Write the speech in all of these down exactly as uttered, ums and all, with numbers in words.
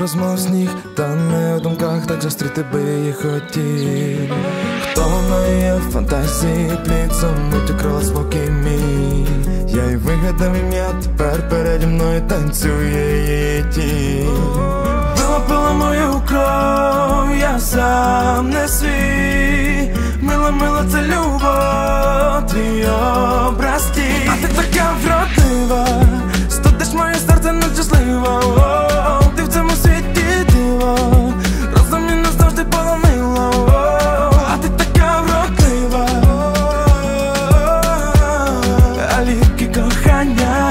розмов сніг, та не в думках так зустріти би її хотів. Хто вона є в фантазії, плід самуть украла спокій мій. Я й вигадав ім'я, тепер переді мною танцює її тінь. Пила, пила мою кров, я сам не свій. Мила, мила, це любов, твій образ тінь. А ти така вродлива, студиш моє серце нещасливо. Ти в цьому світі диво, розум мені назавжди полонило. А ти така вродлива, а ліпкі кохання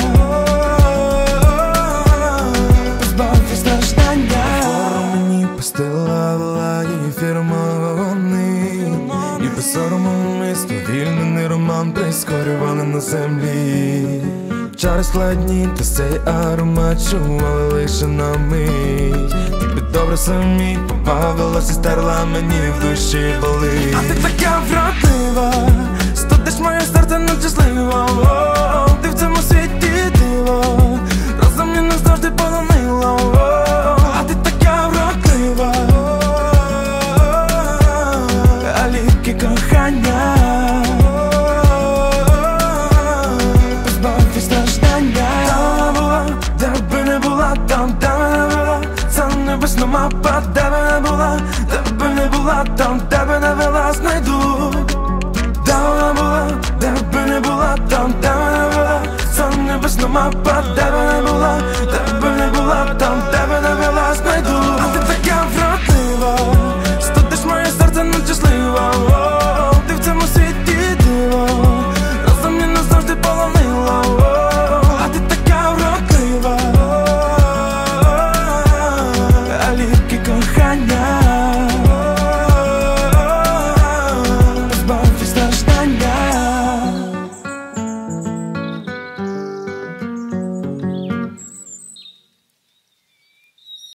позбавив страждання. Форму мені постелила її фірмони, і без сорому ми сповільнений роман прискорювали на землі. Чари складні, та цей аромат чували лише на мить. Тобі добре самі побавилась і стерла мені в душі болить. А ти така вродлива, студиш моє серце нещасливо. Ти в цьому світі диво, розум мені назавжди полонило. А ти така вродлива, а ліпкі кохання позбавив страждання. Там була, де би не була, там, де би не була, це небесна мапа, де би не була, де би не була, там, де би не вела, знайду. Де вона була, де би не була, там, де би не була, це небесна мапа, де би не була, де